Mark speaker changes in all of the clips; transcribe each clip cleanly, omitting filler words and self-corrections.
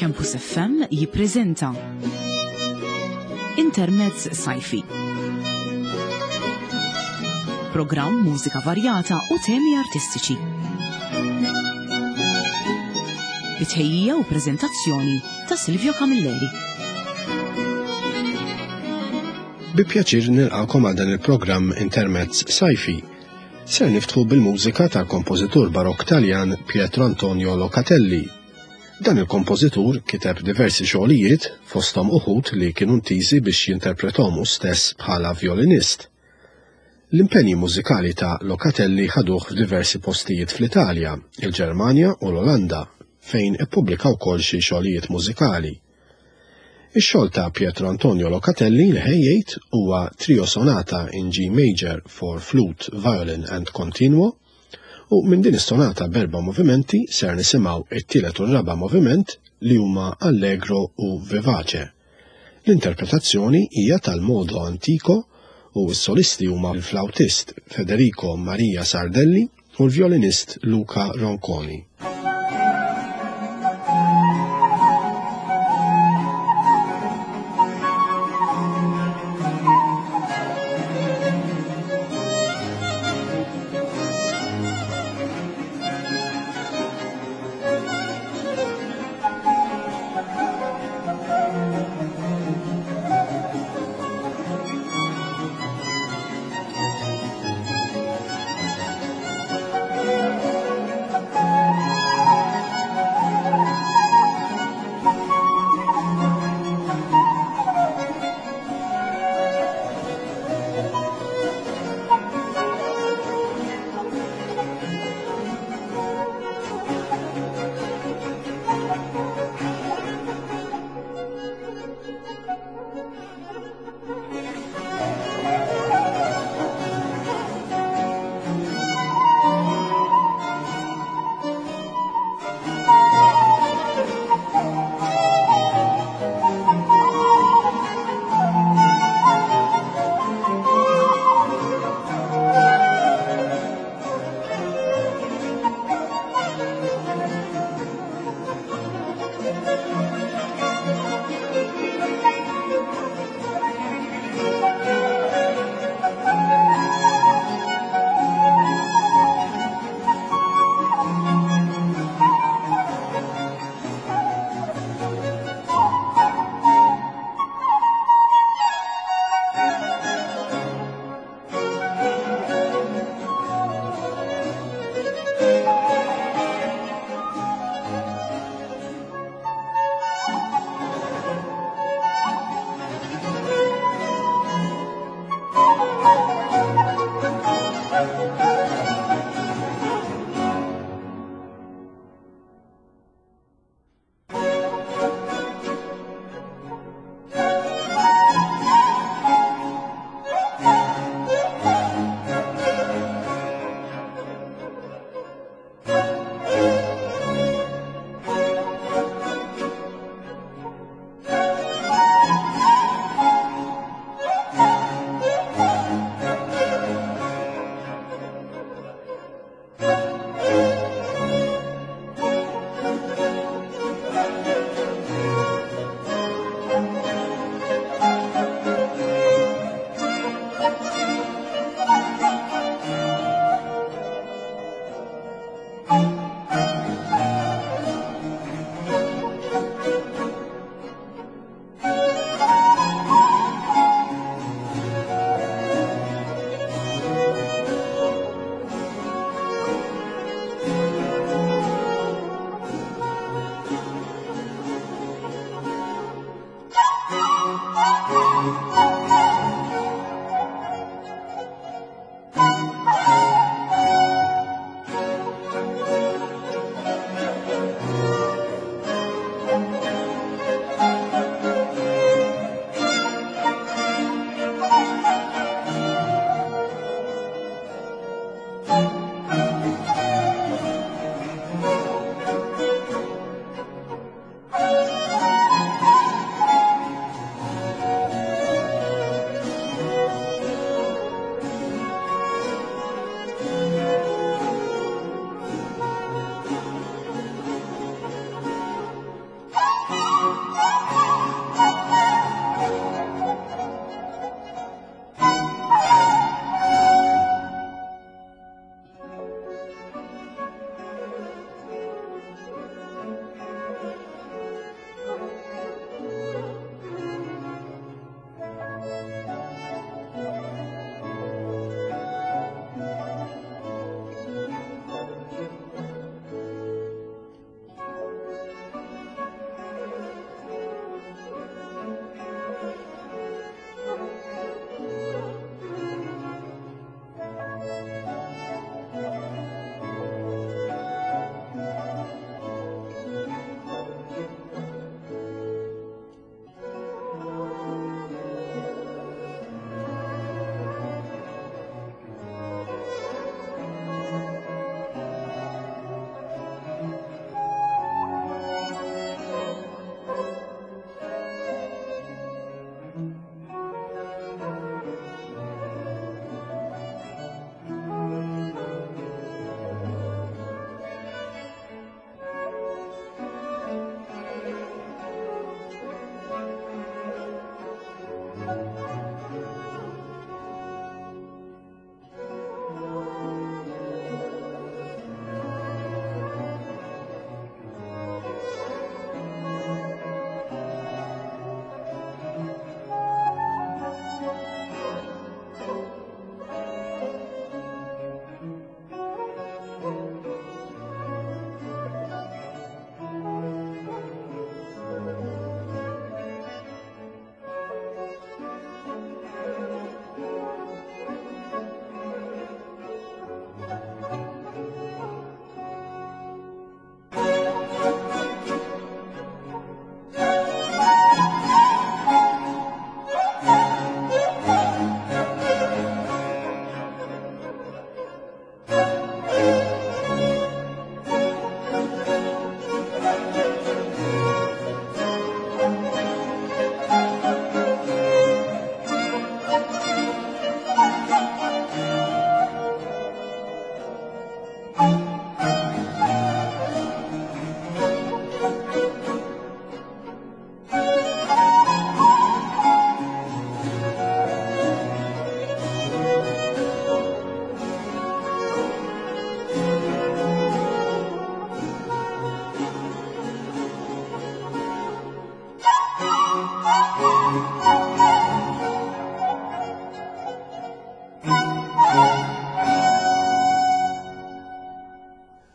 Speaker 1: Campus FM jippreżenta Intermezz Sajfi. Programm mużika varjata u temi artistiċi. Bitħejjija u preżentazzjoni ta' Silvio Camilleri.
Speaker 2: Bi pjaċir nilqakom għal dan il-programm Intermezz Sajfi. Ser niftħu bil-mużika tal-kompożitur barokk Taljan Pietro Antonio Locatelli. Dan il-kompożitur kiteb diversi xogħlijiet fosthom uħud li kienu ntiżi biex jinterprethom hu stess bħala violinist. L-impenji mużikali ta' Locatelli ħaduh f'diversi postijiet fl-Italja, il-Ġermanja u l-Olanda, fejn ippubblika wkoll xi xogħlijiet mużikali. Ix-xogħol ta' Pietro Antonio Locatelli li ħejjejt huwa trio sonata in G major for flute, violin and continuo, u minn din is-sonata b'4 movimenti ser nisimgħu it-tielet u r-raba' moviment li huma allegro u vivace. L-interpretazzjoni hija tal-modo antico u s-solisti huma l-flautist Federico Maria Sardelli u l-violinist Luca Ronconi.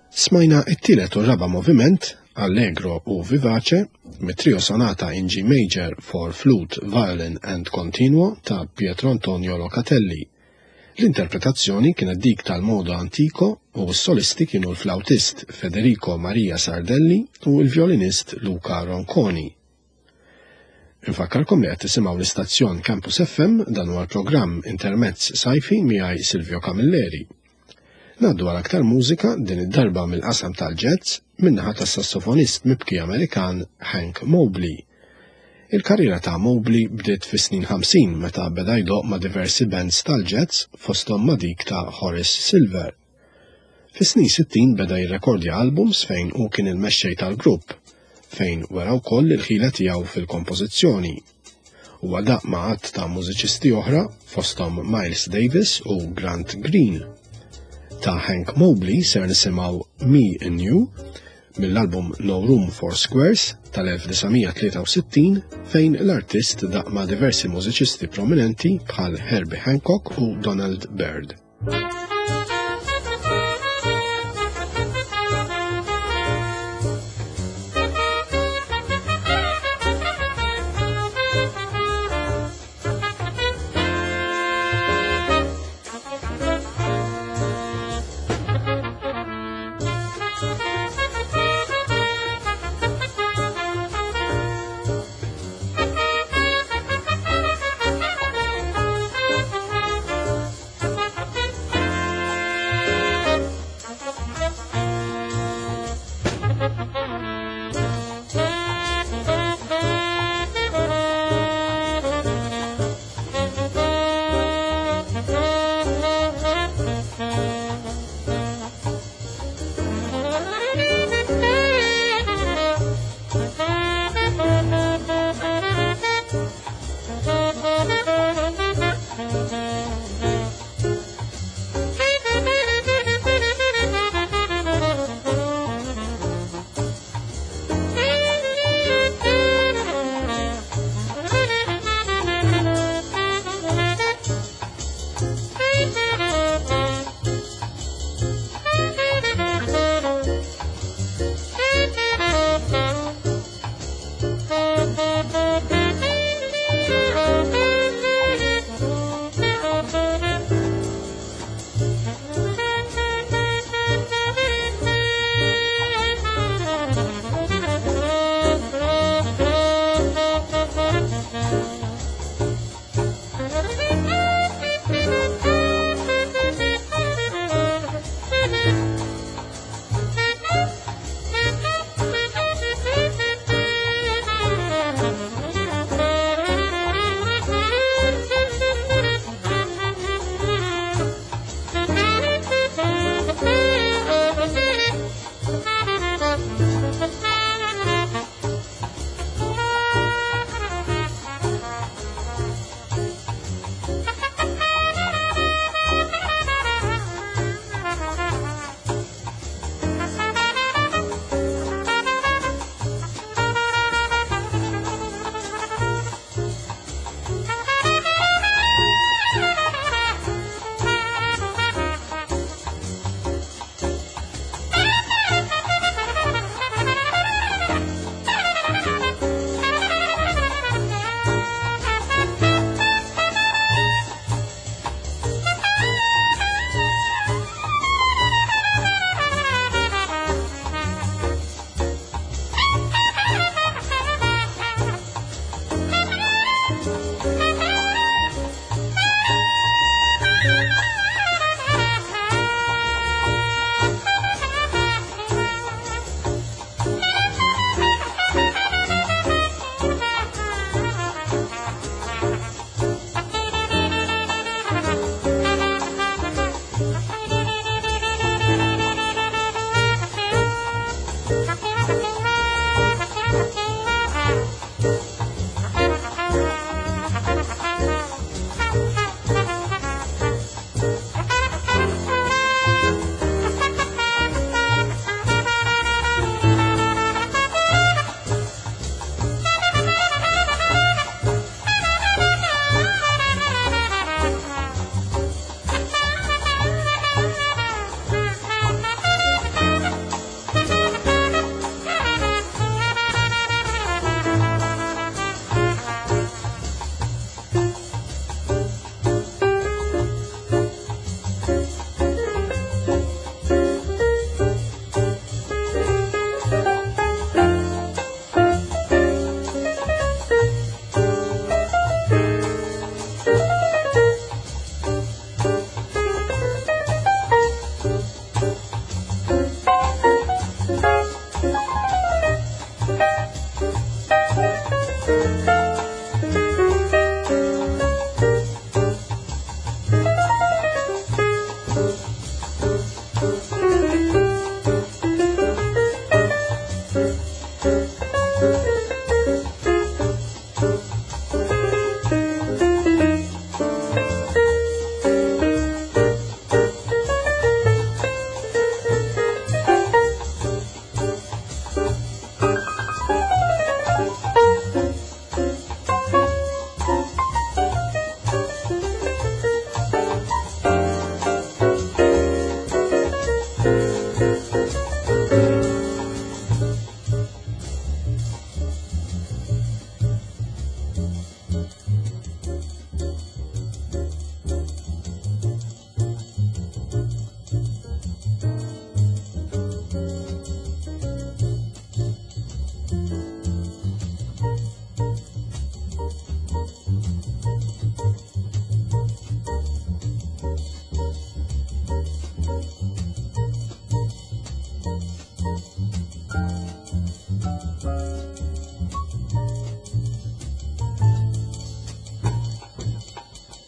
Speaker 2: Smajna it-tielet u raba' moviment, Allegro u Vivace, mit-trio sonata in G major for flute, violin and continuo ta' Pietro Antonio Locatelli. L-interpretazzjoni kienet dik tal-modo antiko u s-solisti kienu l-flautist Federico Maria Sardelli u l-violinist Luca Ronconi. Infakkarkom li qed tisimgħu l-istazzjon Campus FM dan huwa l-programm Intermezz Sajfi miegħi Silvio Camilleri. Ngħaddu għal aktar mużika din id-darba mill-qasam tal-jazz min-naħa tas-sassofonist mibki Amerikan Hank Mobley. Il-karriera ta' Mobley bdiet fis-snin 50 meta beda jdoq ma' diversi bands tal-jazz fosthom ma' dik ta' Horace Silver. Fis-snin 60 beda jirrekordja albums fejn hu kien il-mexxej tal-grupp, fejn wera wkoll il-ħila tiegħu fil-kompożizzjoni. Huwa daq ma' għadd ta' mużiċisti oħra fosthom Miles Davis u Grant Green. Ta' Hank Mobley ser nisimgħu Me and You mill-album No Room for Squares tal-1963 fejn l-artist daq ma' diversi mużiċisti prominenti bħal Herbie Hancock u Donald Byrd.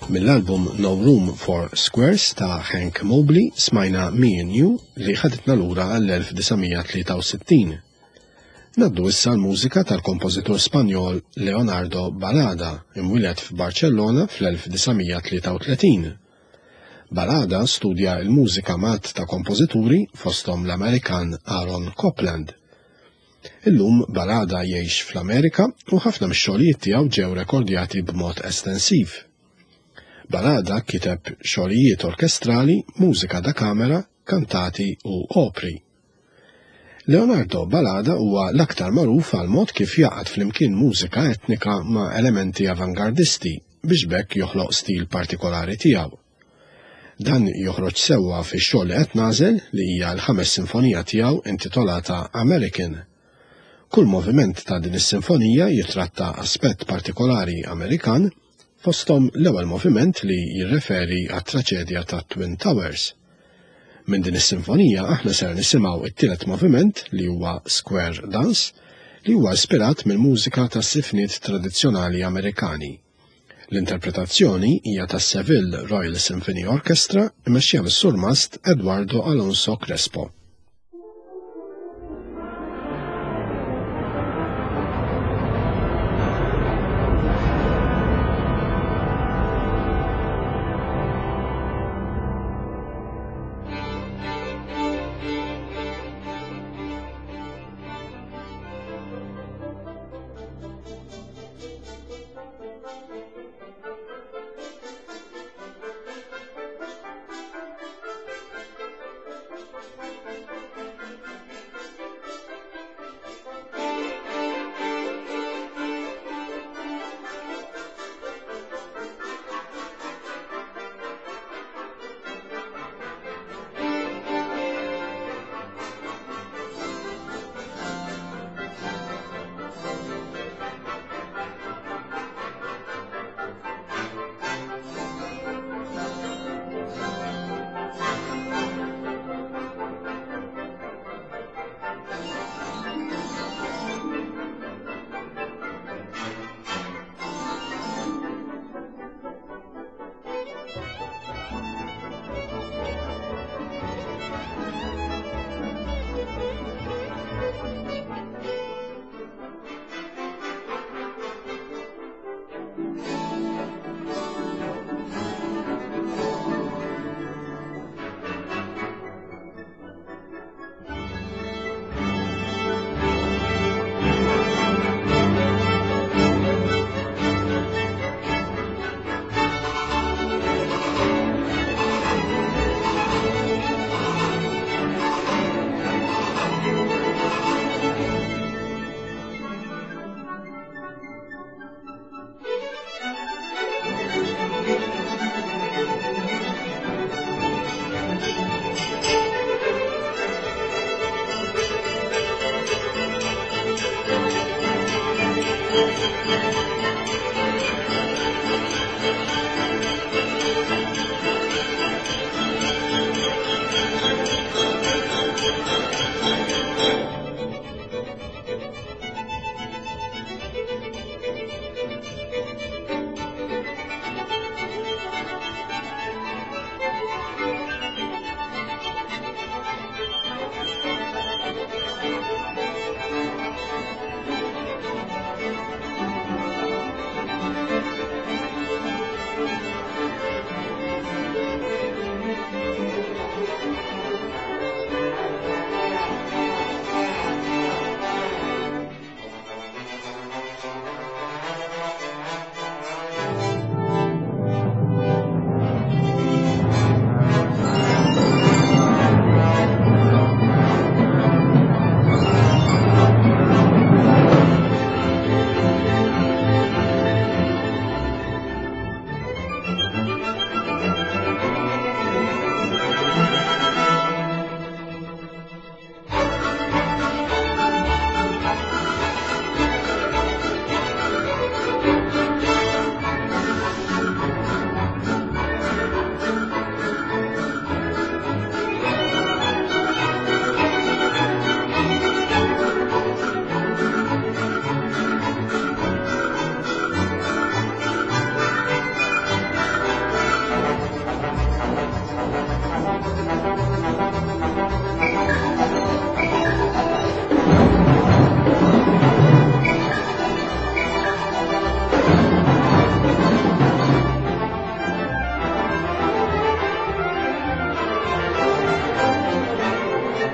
Speaker 2: Mill-album No Room for Squares ta' Hank Mobley smajna Me and You li ħaditna lura għall-1963. Naddu issa l-mużika tal-kompożitur Spanjol Leonardo Balada, imwieled f'Barcellona fl-1933. Balada studja l-mużika mat ta' kompożituri fosthom l-Amerikan Aaron Copland. Illum Balada jgħix fl-Amerika u ħafna mix-xogħlijiet tiegħu ġew rekordjati b'mod estensiv. Balada kiteb xogħlijiet orkestrali, mużika da kamera, kantati u opri. Leonardo Balada huwa l-aktar magħruf għal mod kif jaqgħad flimkien mużika etnika ma' elementi avangardisti biex bekk joħloq stil partikolari tiegħu. Dan joħroġ sewwa fix-xogħol li qed nażel li hija l-5 sinfonija tiegħu intitolata American. Kull moviment ta' din is-sinfonija jitratta aspett partikolari Amerikan, fosthom l-ewwel moviment li jirreferi għat-traċedja ta' Twin Towers. Minn din is-sinfonija aħna ser nisimgħu it-tielet moviment li huwa Square Dance li huwa ispirat mill-mużika tas-sifniet tradizzjonali Amerikani. L-interpretazzjoni hija tas-Seville Royal Symphony Orchestra imexxija mis-surmast Eduardo Alonso Crespo.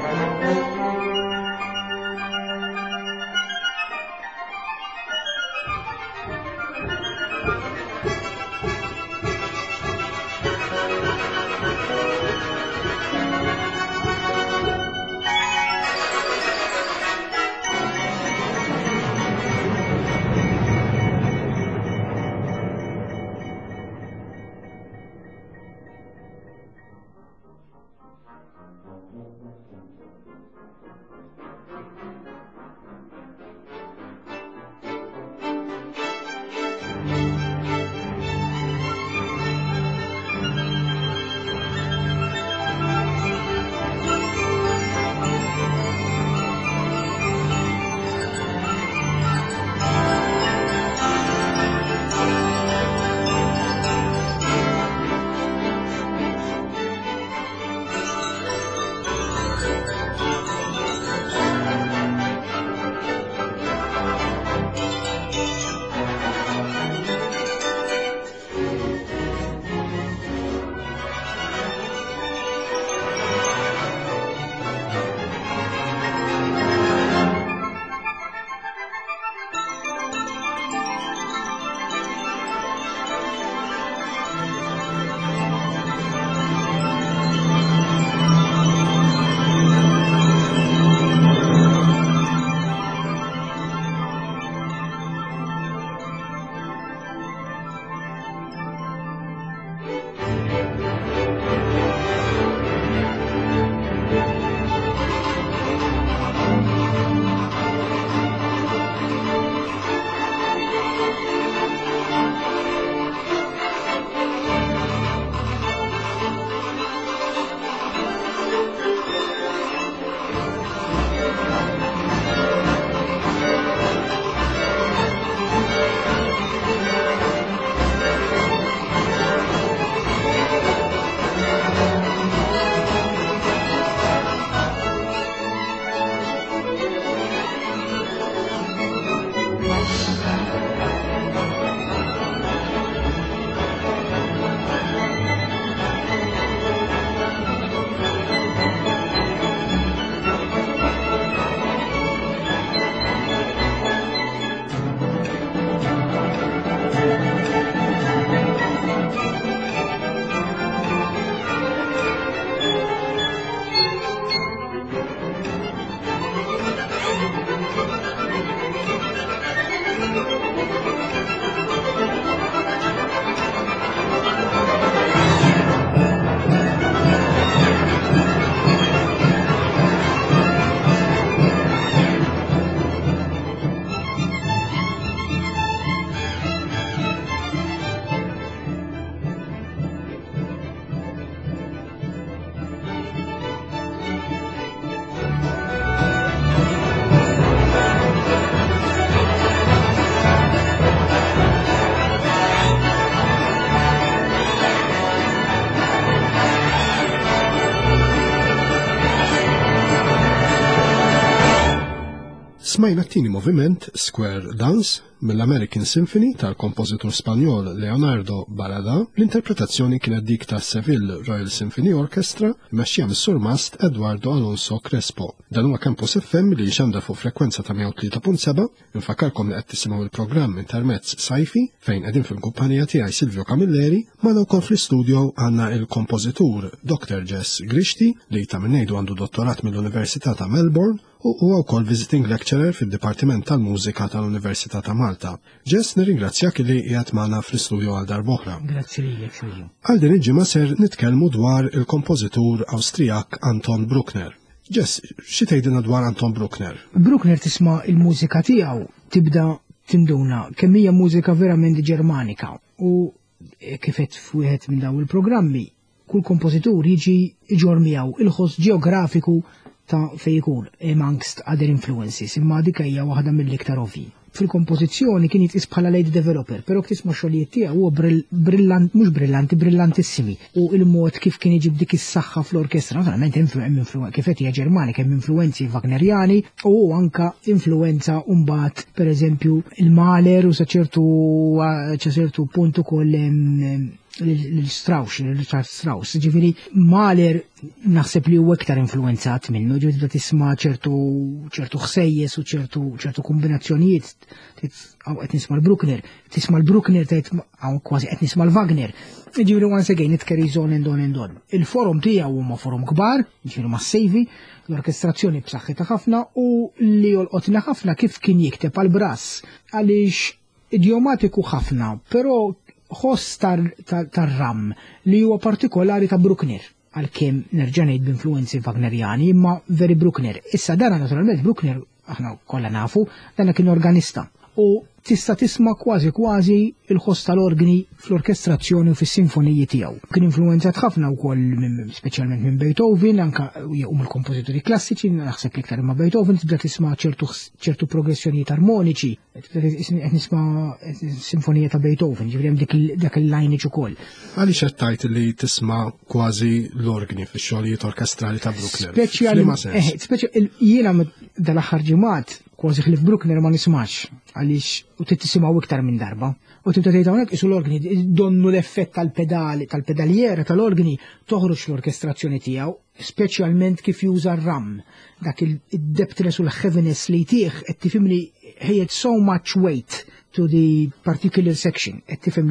Speaker 2: Smajna t-tieni moviment Square Dance mill-American Symphony tal-kompożitur Spanjol Leonardo Balada. L-interpretazzjoni kienet dik ta' Seville Royal Symphony Orchestra mexxija mis-sur Mast Eduardo Alonso Crespo. Dan huwa Campus FM li jxandar fuq frekwenza ta' 103.7. Infakarkom li qed tisimgħu il-programm Intermezz Sajfi fejn qegħdin fil-kumpanija tiegħi Silvio Camilleri, ma wkoll fl-istudio għandna il-kompożitur Dr. Jess Grishti li ta' minnejdu għandu dottorat mill-Università ta' Melbourne u huwa wkoll visiting lecturer fid-Dipartiment tal-Mużika tal-Università ta' Malta. Jess, nirringrazzjak li qiegħed magħna fl-istudio għal darb'oħra.
Speaker 3: Grazzi lilek, Silvio.
Speaker 2: Għal din il-ġimgħa ser nitkellmu dwar il-kompożitur Awstrijak Anton Bruckner. Jess, xi tgħidilna dwar Anton Bruckner?
Speaker 3: Bruckner tisma' il-mużika tiegħu tibda tinduna kemm hija mużika verament Ġermanika u kif qed f'wieħed minn dawn il-programmi kull kompożitur jiġi iġor miegħu il-ħoss ġeografiku ta' fejn ikun amongst other influences, imma dik hija waħda mill-iktar ovvji. Fil-kompożizzjoni kien jitqis bħala lead developer, però tisma' xogħlijiet tiegħu huwa brillantissimi u il-mod kif kien iġib dik is-saħħa fl-orkestra, naturalment kif qed hija Ġermanika hemm influenzi Wagnerjani u anke influenza mbagħad pereżempju il-Mahler u sa ċertu punt ukoll l-Strauss, Richard Strauss, ġifiri Mahler naħseb li huwa iktar influenzat minnu, ġifiri tibda tisma' ċertu ħsejjes u ċertu kombinazzjonijiet, għaw qed nisma' tisma' l-Bruckner għaw kważi qed nisma' l-Wagner. Ġifiri once again it carries on and on and on. Il-forum tiegħu huma forum kbar, ġifiri massivi, l-orkestrazzjoni b'saħħitha ħafna u li jolqotna ħafna kif kien jikteb għall-brass għaliex idiomatiku ħafna, però ħoss tar-ram li huwa partikolari ta' Bruckner għalkemm nerġa' ngħid b'influenzi Wagnerjani imma veri Bruckner. Issa dara naturalment Bruckner aħna kollha nafu dan kien organista u tista' tisma' kważi il-ħoss tal-organi fl-orkestrazzjoni u fis-sinfoniji tiegħu. Kien influenzat ħafna wkoll speċjalment minn Beethoven, anke mill-kompożitori klassiċi, naħseb iktar imma Beethoven tibda tisma' ċertu progressjonijiet armoniċi, qed nisma' sinfonija ta' Beethoven, ġifieri hemm dak il-lineage ukoll.
Speaker 2: Għaliex qed tgħid li tisma' kważi l-organi fix-xogħlijiet orkestrali ta' Bruckner?
Speaker 3: Jiena dal-aħħar ġimgħat kważi ħlif Bruckner ma nismax għaliex u tisimgħu iktar minn darba. U tibda tgħid hawnhekk isu l-organi donnu l-effett tal-pedaljera tal-organi toħroġ l-orkestrazzjoni tiegħu, speċjalment kif juża r-ram. Dak id-depthness u l-heaviness li jtieħ qed tifhimni ħejjed so much weight to the particular section, qed tifhem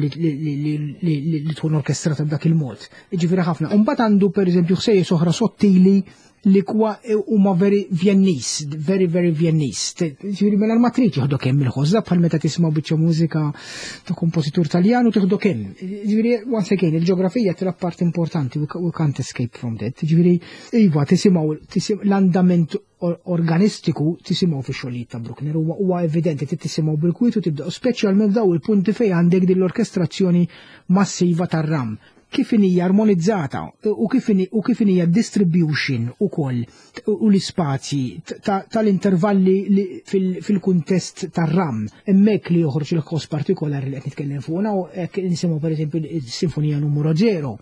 Speaker 3: li tkun orkestrata b'dak il-mod. Ġifieri ħafna. U mbagħad għandu pereżempju ħsejjes oħra sottili li kwa huma very Viennese, very Viennese. Ġifieri mela l-matriċi jieħdu kemm il-ħożda bħal meta tisma' biċċa mużika ta' kompożitur Taljan u tieħdu kemm. Ġifieri once again il-ġeografija tilab part importanti, we can't escape from that. Ġifieri iva tisimgħu l-andament organistiku tisimgħu fix-xogħlijiet ta' Bruckner huwa evidenti tisimgħu bil-kwiet u tibda speċjalment daw il-punti fejn għandek din l-orkestrazzjoni massiva tar-ram. Kif hija armonizzata u kif hija distribution ukoll u l-ispazji tal-intervalli fil-kuntest tar-ram. Hemmhekk li joħroġ il-ħoss partikolari li qed nitkellem fuqna u hekk nisimgħu pereżempju is-Sinfonija numru 0.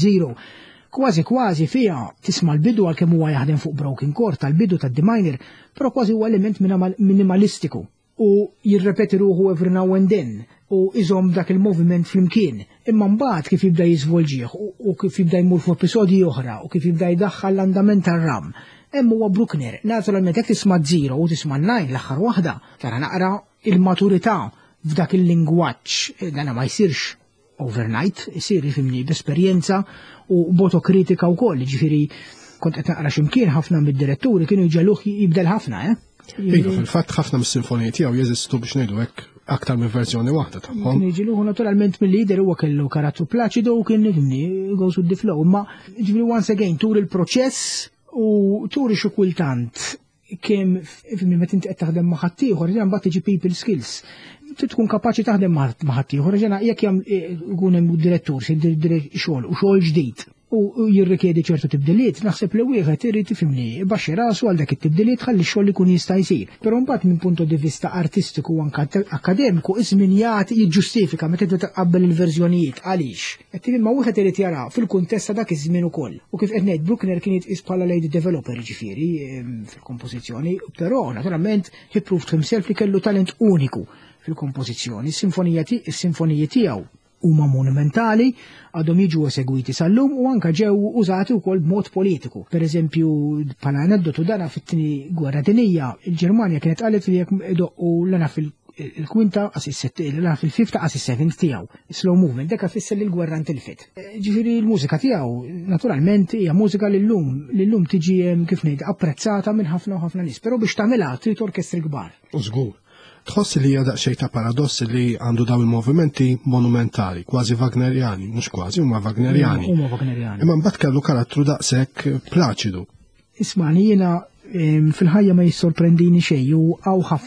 Speaker 3: Kważi fiha tisma' l-bidu għalkemm huwa jaħdem fuq broken chord tal-bidu tad-D minor, però kważi huwa element minimalistiku u jirrepeti ruħu every now and then u iżom dak il-moviment flimkien. Imma mbagħad kif jibda jiżvolġih u kif jibda jmur f'episodji oħra u kif jibda jdaħħal l-andament tar-ram. Hemm huwa Bruckner. Naturalment jekk tisma' 0 u tisma' 9 l-aħħar waħda, tara naqra il-maturità f'dak il-lingwaġġ dan ma jsirx overnight, isir jifhimni b'esperjenza u botokritika wkoll, ġifieri kont qed naqra x'imkien ħafna mid-diretturi kienu jġeluh jibdel ħafna,
Speaker 2: Iva, fil-fatt ħafna mis-sinfoniji tiegħu jeżistu biex ngħidu hekk aktar minn verżjoni waħda tagħhom.
Speaker 3: Kien jiġiluhu naturalment mill-lider huwa kellu karattru plaċidu u kien goes with the flow, imma ġifieri once again tur il-proċess u turi xi kultant kemm meta inti qed taħdem ma' ħadd ieħor mbagħad tiġi people skills. Tkun kapaċi taħdem ma' ħadd ieħor jekk ikun hemm direttur se xogħol u xogħol ġdid u jirrikjedi ċertu tibdiliet, naħseb li wieħed irid tifhimni baxxi rasu għal dak it-tibdiliet ħalli x-xogħol ikun jista' jsir. Però mbagħad minn punto di vista artistiku u anke akademiku iż-żmien jagħti jiġġustifika meta tibda taqabbel il-verżjonijiet għaliex. Qed imma wieħed irid jara fil-kuntest ta' dak iż-żmien ukoll. U kif qed ngħid Bruckner kien jitqies bħala lady developer ġifieri fil-kompożizzjoni, però naturalment he proved himself li kellu talent uniku fil-kompożizzjoni. Is-sinfoniji tiegħu huma monumentali, għadhom jiġu esegwiti sal-lum u anke ġew użati wkoll b'mod politiku. Pereżempju, bħala aneddotu dana fit-tieni gwerra dinjija, il-Ġermanja kienet qalet li jekk idoqqu lana fil-kwinta lana fil-fifta qas is-seventh tiegħu, slow movement, dak ifisser li l-gwerra ntilfet. Ġifieri l-mużika tiegħu naturalment hija mużika li llum tiġi kif ngħid apprezzata minn ħafna u ħafna nies, però biex tagħmilha trid orkestri kbar.
Speaker 2: Żgur. Tħossi li hija daqsxejn ta' paradoss li għandu daw il-movimenti monumentali, kważi Wagnerjani, mhux kważi huma Wagnerjani.
Speaker 3: Huma Wagnerjani.
Speaker 2: Imma mbagħad kellu karattru daqshekk plaċidu.
Speaker 3: Ismani jiena fil-ħajja ma jissorprendini xejn u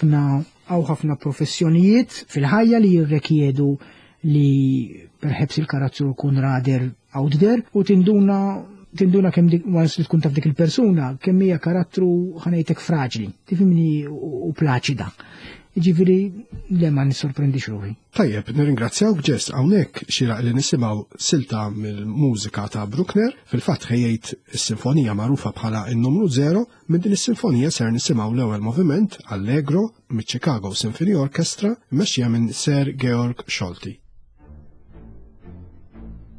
Speaker 3: hawn ħafna professjonijiet fil-ħajja li jirrekjedu li perhaps il-karattru jkun rather out there u tinduna kemm dik once li tkun taf dik il-persuna kemm hija karattru ħanejtek fraġli, tifhimni u plaċida. Ġifieri le ma nissorprendix ruħi.
Speaker 2: Tajjeb, nirringrazzjawk ġest hawnhekk xieraq li nisimgħu silta mill-mużika ta' Bruckner, fil-fatt ħejjejt is-sinfonija magħrufa bħala n-numru 0, minn din is-sinfonija ser nisimgħu l-ewwel moviment Allegro miċ-Chicago Symphony Orchestra mmexxija minn Sir Georg Scholti.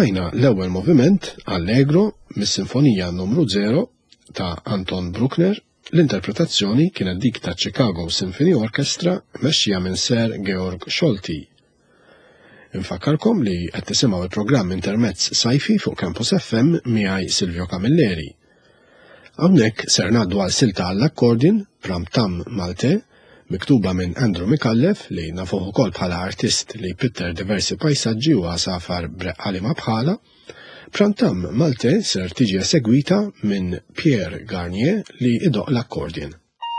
Speaker 2: Smajna l-ewwel moviment Allegro mis-Sinfonija numru 0 ta' Anton Bruckner. L-interpretazzjoni kienet dik ta' Chicago Symphony Orchestra mexxija minn Sir Georg Scholti. Infakkarkom li qed tisimgħu il-programm Intermezz Sajfi fuq Campus FM miegħi Silvio Camilleri. Hawnhekk ser ngħaddu għal silta għall-akkordin Pram Tam Malte miktuba minn Andrew Mikallef li nafuh ukoll bħala artist li jpitter diversi pajsaġġi u għasafar breqqali ma' bħala. Pram Tam Malte ser tiġi esegwita minn Pierre Garnier li idoq l-akkordin.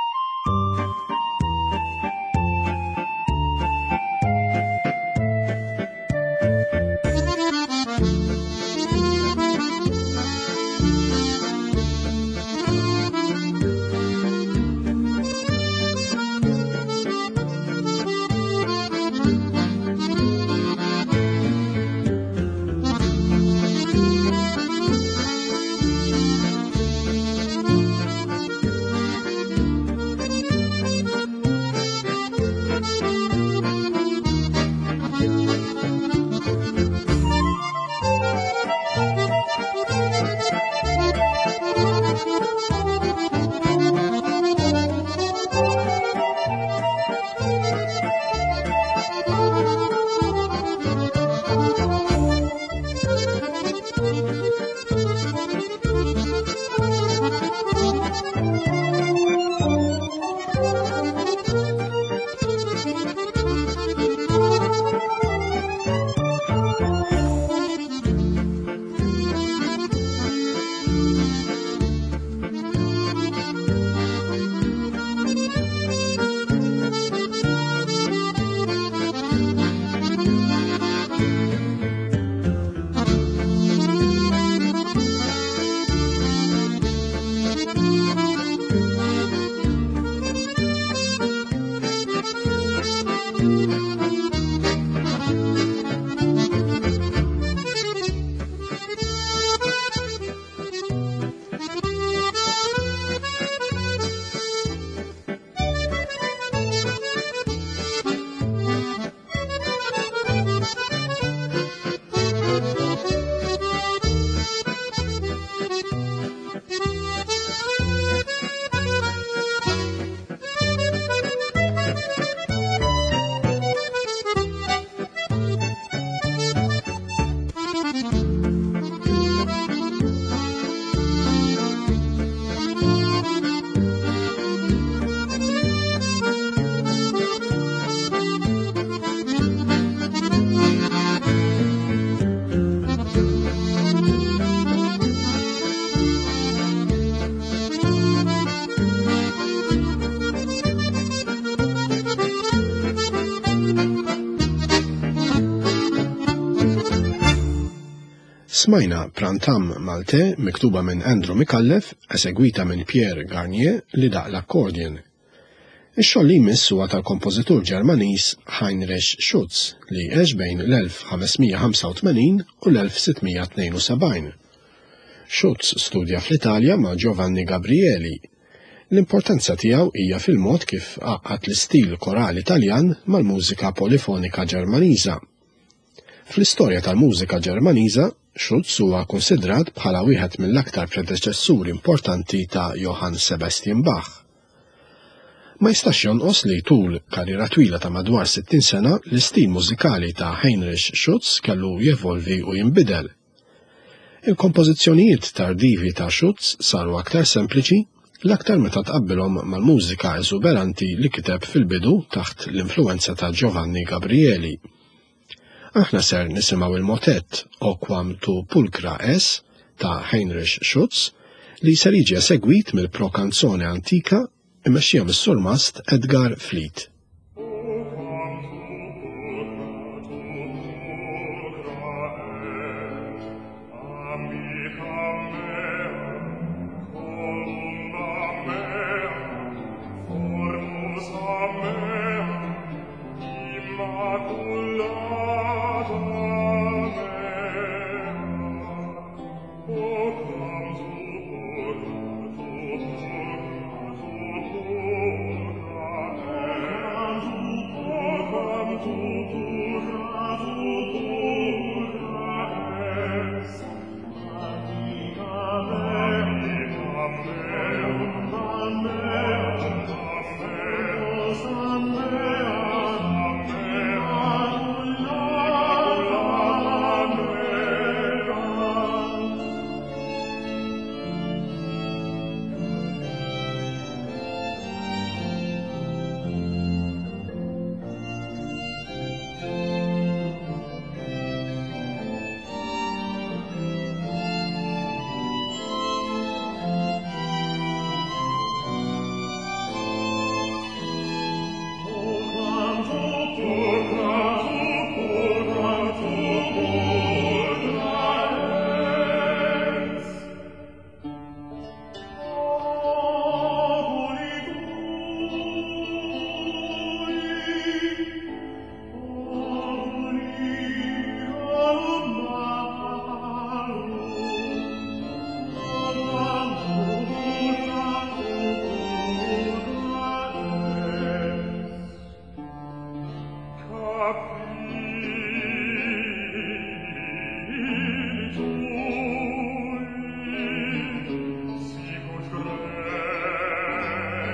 Speaker 2: Smajna Pram Tam Malte miktuba minn Andrew Mikallef esegwita minn Pierre Garnier li daq l-akkordjen. Ix-xogħol li jmiss huwa tal-kompożitur Ġermaniż Heinrich Schütz li għex bejn l-1585 u l-1672. Schütz studja fl-Italja ma' Giovanni Gabrieli. L-importanza tiegħu hija fil-mod kif għaqqad l-istil korali Taljan mal-mużika polifonika Ġermaniża. Fl-istorja tal-mużika Ġermaniża, Schütz huwa konsidrat bħala wieħed mill-aktar predeċessuri importanti ta' Johann Sebastian Bach. Ma jistax jonqos li tul karriera twila ta' madwar 60 sena l-istil mużikali ta' Heinrich Schütz kellu jevolvi u jinbidel. Il-kompożizzjonijiet tardivi ta' Schütz saru aktar sempliċi, l-aktar meta tqabbilhom mal-mużika eżuberanti li kiteb fil-bidu taħt l-influenza ta' Giovanni Gabrieli. Aħna ser nisimgħu il-motett Oquam tu Pulcra S ta' Heinrich Schütz li ser jiġi segwit mill-prokanzone antika imexxija mis-surmast Edgar Fleet.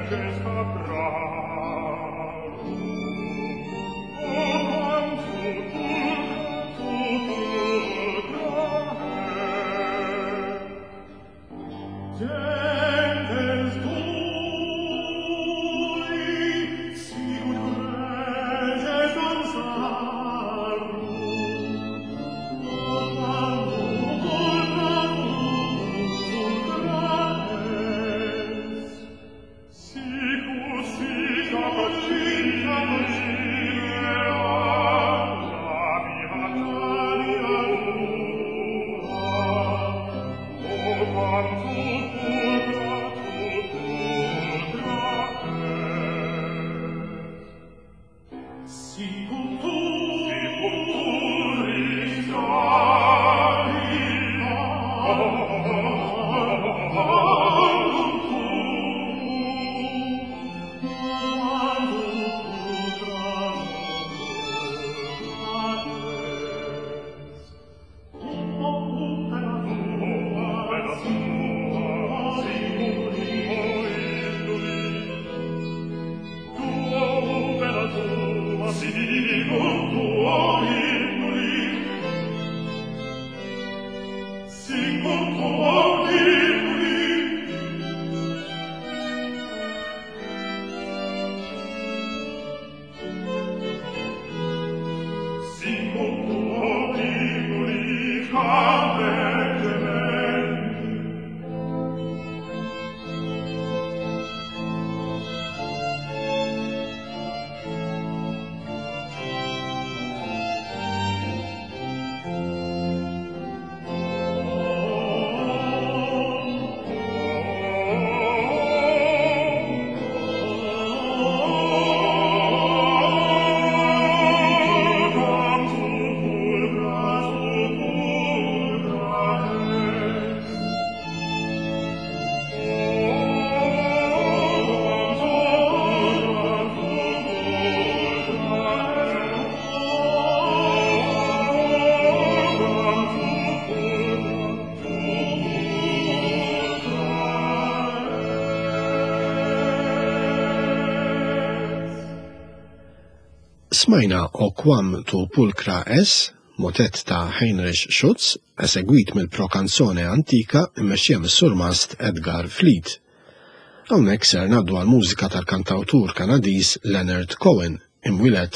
Speaker 2: Smajna O Quam tu Pulcra S, motet ta' Heinrich Schütz, esegwit mill-prokanzone antika immexxija mis-surmast Edgar Fleet. Hawnhekk ser ngħaddu għall-mużika tal-kantawtur Kanadiż Leonard Cohen, imwieled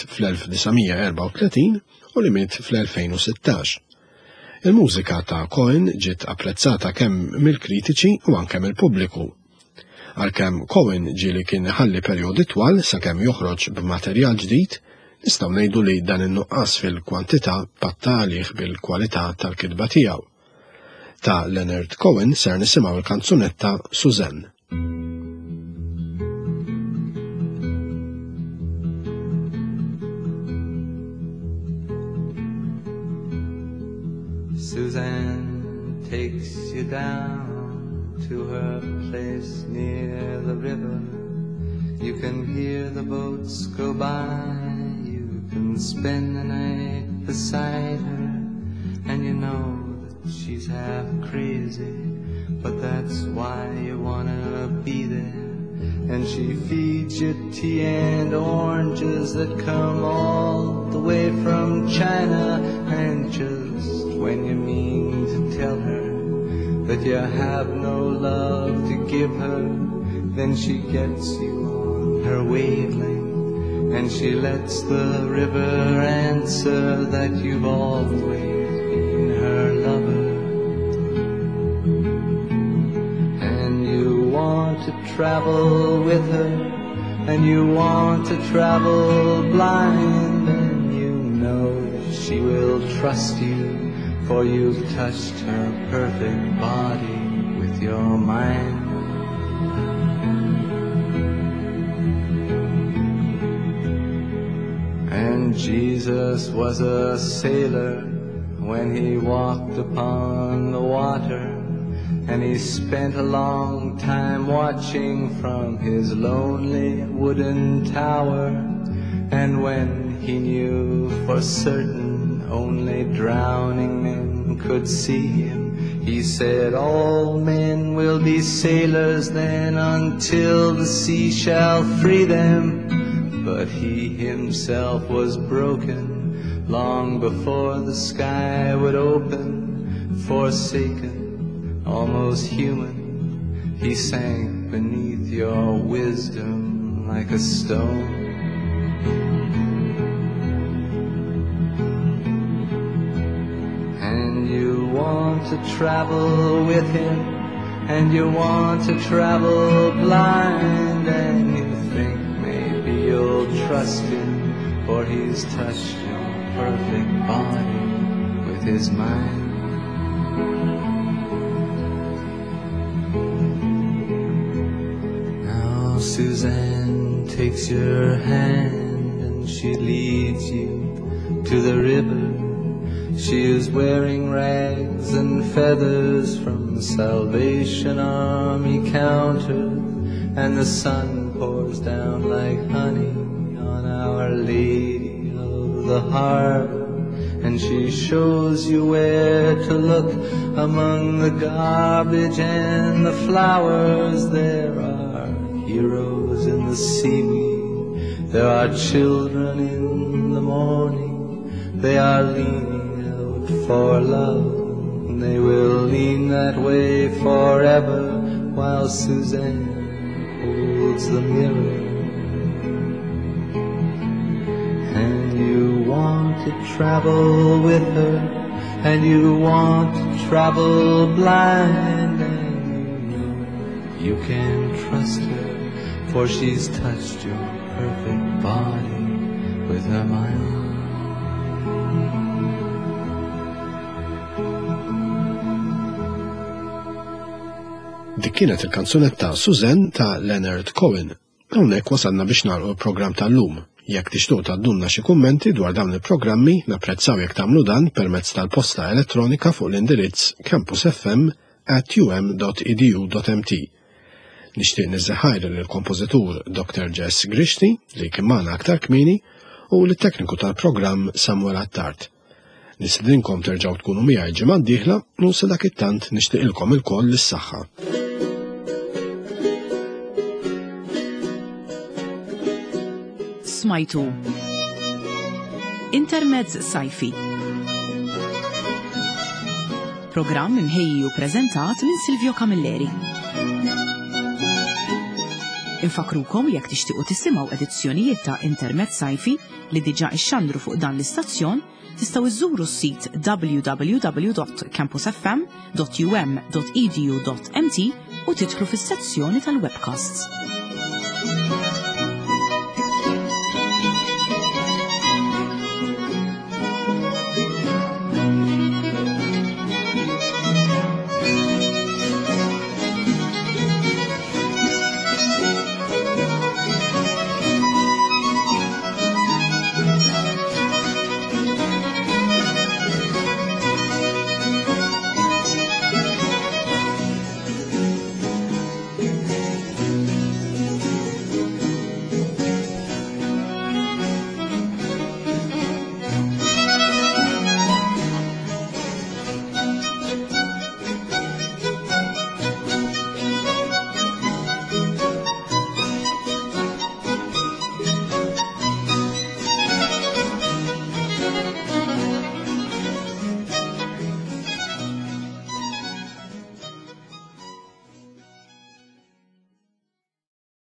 Speaker 2: fl-1934 u li miet fl-2016. Il-mużika ta' Cohen ġiet apprezzata kemm mill-kritiċi u anke mill-pubbliku. Għalkemm Cohen ġieli kien ħalli perjodi twal sakemm joħroġ b'materjal ġdid, nistgħu ngħidu li dan in-nuqqas fil-kwantità patta għalih bil-kwalità tal-kitba tiegħu. Ta' Leonard Cohen ser nisimgħu l-kanzunetta Suzanne.
Speaker 4: Suzanne takes you down to her place near the river. You can hear the boats go by. And spend the night beside her, and you know that she's half crazy, but that's why you wanna be there. And she feeds you tea and oranges that come all the way from China. And just when you mean to tell her that you have no love to give her, then she gets you on her wavelength. And she lets the river answer that you've always been her lover. And you want to travel with her, and you want to travel blind, and you know that she will trust you, for you've touched her perfect body with your mind. And Jesus was a sailor when he walked upon the water, and he spent a long time watching from his lonely wooden tower. And when he knew for certain only drowning men could see him, He said all men will be sailors then until the sea shall free them. But he himself was broken long before the sky would open. Forsaken, almost human, he sank beneath your wisdom like a stone. And you want to travel with him, and you want to travel blind, and you think maybe you'll trust him, for he's touched your perfect body with his mind. Now Suzanne takes your hand and she leads you to the river. She is wearing rags and feathers from the Salvation Army counter, and the sun pours down like honey on Our Lady of the Harbor, and she shows you where to look among the garbage and the flowers. There are heroes in the seaweed, there are children in the morning, they are leaning for love, and they will lean that way forever while Suzanne holds the mirror. And you want to travel with her, and you want to travel blind, and you know you can trust her, for she's touched your perfect body with her mind.
Speaker 2: Dik kienet il-kanzunetta Suzanne ta' Leonard Cohen. Hawnhekk wasalna biex nagħlqu l-programm tal-lum. Jekk tixtiequ tgħaddulna xi kummenti dwar dawn il-programmi, napprezzaw jekk tagħmlu dan permezz tal-posta elettronika fuq l-indirizz campusfm@um.edu.mt. Nixtieq niżżeħħajr lill-kompożitur Dr. Jess Grishti li kien magħna aktar kmieni u lit-tekniku tal-programm Samuel Attard. Nistidinkom terġgħu tkunu miegħi ġimgħa d-dieħla u sa dak it-tant nixtieqilkom ilkoll lis-saħħa.
Speaker 1: Smajtu Intermezz sajfi. Programm imħejji u preżentat minn Silvio Camilleri. Infakrukom jekk tixtiequ tisimgħu edizzjonijiet ta' Intermezz sajfi li diġà ixxandru fuq dan l-istazzjon, tistgħu iżżuru s-sit www.campusfm.um.edu.mt u tidħlu fis-sezzjoni tal-webcasts.